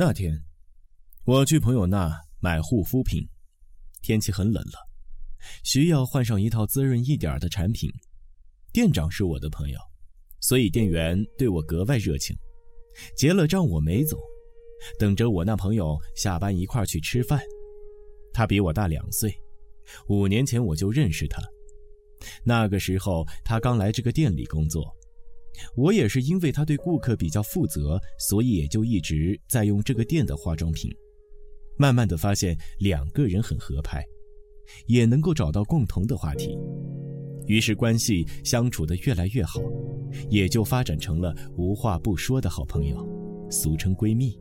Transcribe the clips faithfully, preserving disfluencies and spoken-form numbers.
那天我去朋友那买护肤品，天气很冷了，需要换上一套滋润一点的产品。店长是我的朋友，所以店员对我格外热情。结了账我没走，等着我那朋友下班一块去吃饭。他比我大两岁，五年前我就认识他。那个时候他刚来这个店里工作，我也是因为他对顾客比较负责，所以也就一直在用这个店的化妆品。慢慢的发现两个人很合拍，也能够找到共同的话题，于是关系相处得越来越好，也就发展成了无话不说的好朋友，俗称闺蜜。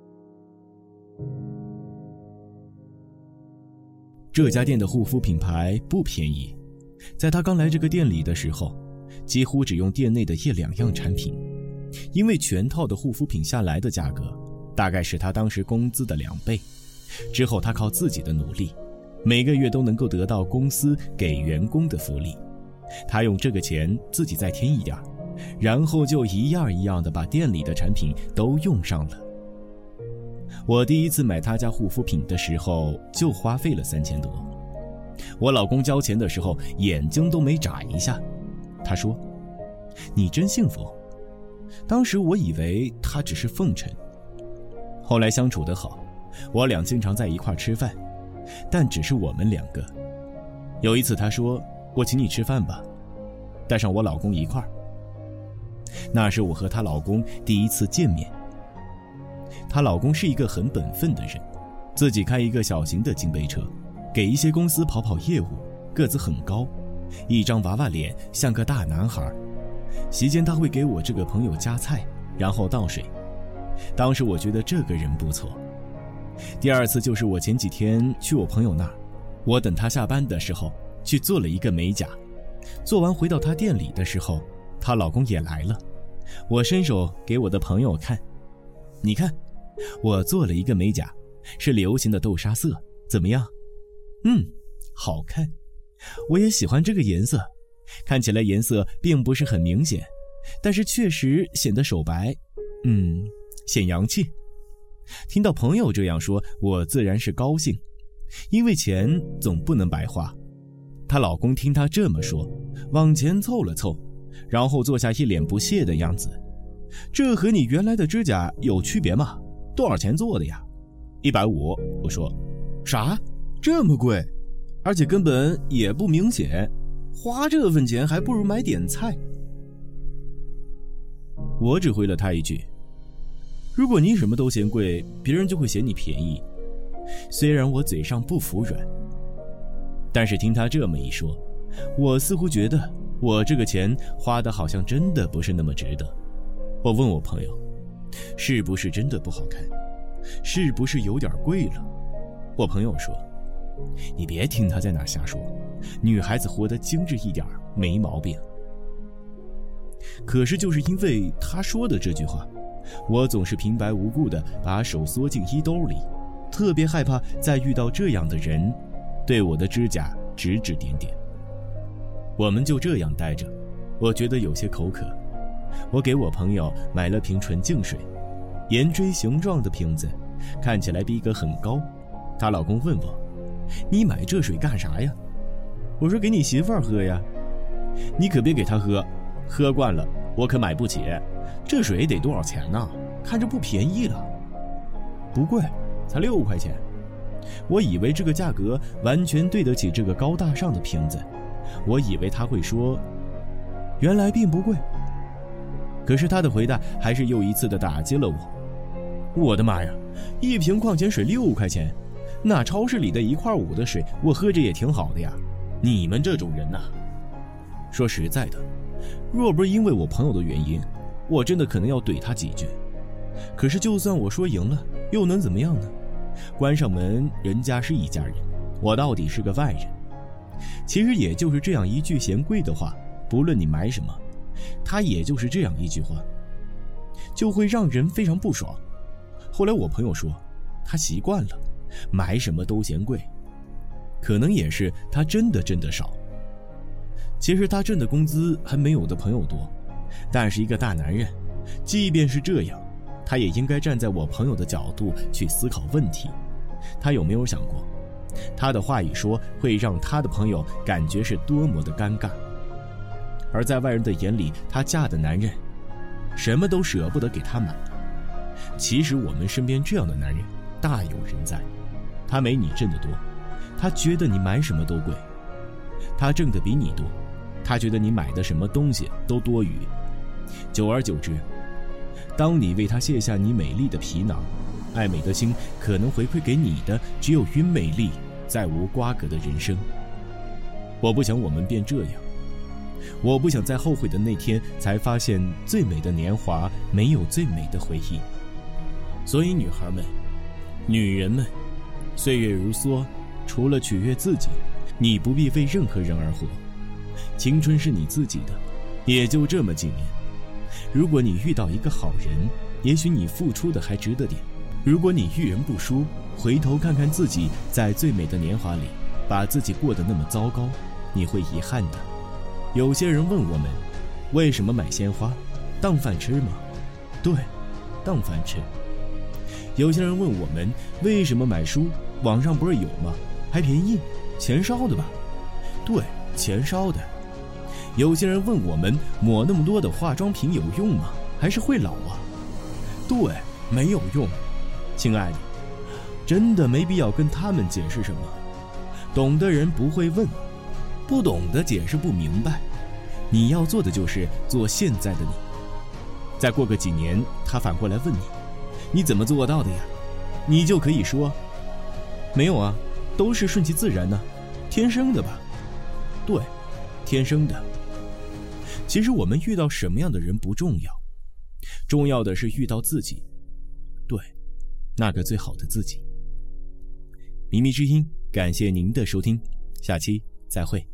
这家店的护肤品牌不便宜，在他刚来这个店里的时候，几乎只用店内的一两样产品，因为全套的护肤品下来的价格大概是他当时工资的两倍。之后他靠自己的努力，每个月都能够得到公司给员工的福利，他用这个钱自己再添一点，然后就一样一样的把店里的产品都用上了。我第一次买他家护肤品的时候就花费了三千多，我老公交钱的时候眼睛都没眨一下，他说：“你真幸福。”当时我以为他只是奉承，后来相处得好，我俩经常在一块吃饭，但只是我们两个。有一次他说：“我请你吃饭吧，带上我老公一块儿。”那是我和她老公第一次见面。她老公是一个很本分的人，自己开一个小型的金杯车，给一些公司跑跑业务，个子很高，一张娃娃脸，像个大男孩。席间他会给我这个朋友夹菜，然后倒水。当时我觉得这个人不错。第二次就是我前几天去我朋友那儿，我等他下班的时候去做了一个美甲，做完回到他店里的时候，她老公也来了。我伸手给我的朋友看，你看，我做了一个美甲，是流行的豆沙色，怎么样？嗯，好看，我也喜欢这个颜色，看起来颜色并不是很明显，但是确实显得手白，嗯，显洋气。听到朋友这样说，我自然是高兴，因为钱总不能白花。她老公听她这么说，往前凑了凑，然后做下一脸不屑的样子。这和你原来的指甲有区别吗？多少钱做的呀？一百五。我说，啥？这么贵？而且根本也不明显，花这份钱还不如买点菜。我只回了他一句，如果你什么都嫌贵，别人就会嫌你便宜。虽然我嘴上不服软，但是听他这么一说，我似乎觉得我这个钱花的好像真的不是那么值得。我问我朋友，是不是真的不好看？是不是有点贵了？我朋友说，你别听他在哪瞎说，女孩子活得精致一点没毛病。可是就是因为他说的这句话，我总是平白无故的把手缩进衣兜里，特别害怕再遇到这样的人对我的指甲指指点点。我们就这样待着，我觉得有些口渴，我给我朋友买了瓶纯净水，圆锥形状的瓶子，看起来逼格很高。她老公问我，你买这水干啥呀？我说给你媳妇儿喝呀。你可别给她喝，喝惯了我可买不起，这水得多少钱呢？看着不便宜了。不贵，才六块钱。我以为这个价格完全对得起这个高大上的瓶子，我以为他会说，原来并不贵。可是他的回答还是又一次的打击了我。我的妈呀，一瓶矿泉水六块钱，那超市里的一块五的水我喝着也挺好的呀。你们这种人呐、啊，说实在的，若不是因为我朋友的原因，我真的可能要怼他几句。可是就算我说赢了，又能怎么样呢？关上门，人家是一家人，我到底是个外人。其实也就是这样一句嫌贵的话，不论你买什么，他也就是这样一句话，就会让人非常不爽。后来我朋友说，他习惯了，买什么都嫌贵，可能也是他真的真的少。其实他挣的工资还没有我的朋友多，但是一个大男人，即便是这样， 他也应该站在我朋友的角度去思考问题。他有没有想过，他的话一说会让他的朋友感觉是多么的尴尬？而在外人的眼里，她嫁的男人什么都舍不得给她买。其实我们身边这样的男人大有人在，他没你挣得多，他觉得你买什么都贵；他挣得比你多，他觉得你买的什么东西都多余。久而久之，当你为他卸下你美丽的皮囊，爱美的心可能回馈给你的只有与美丽再无瓜葛的人生。我不想我们变这样，我不想在后悔的那天才发现最美的年华没有最美的回忆。所以女孩们，女人们，岁月如梭，除了取悦自己，你不必为任何人而活。青春是你自己的，也就这么几年。如果你遇到一个好人，也许你付出的还值得点。如果你遇人不淑，回头看看自己在最美的年华里把自己过得那么糟糕，你会遗憾的。有些人问我们，为什么买鲜花？当饭吃吗？对，当饭吃。有些人问我们，为什么买书？网上不是有吗？还便宜，钱烧的吧？对，钱烧的。有些人问我们，抹那么多的化妆品有用吗？还是会老啊？对，没有用。亲爱的，真的没必要跟他们解释什么。懂的人不会问，不懂的解释不明白。你要做的就是做现在的你。再过个几年，他反过来问你，你怎么做到的呀？你就可以说，没有啊，都是顺其自然呢，天生的吧？对，天生的。其实我们遇到什么样的人不重要，重要的是遇到自己，对，那个最好的自己。靡靡之音，感谢您的收听，下期再会。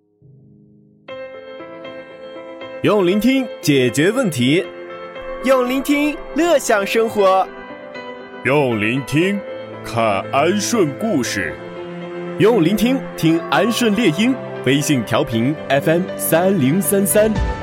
用聆听解决问题，用聆听乐享生活， 用聆听看安顺故事， 用聆听听安顺猎鹰。微信调频 F M 三零三三。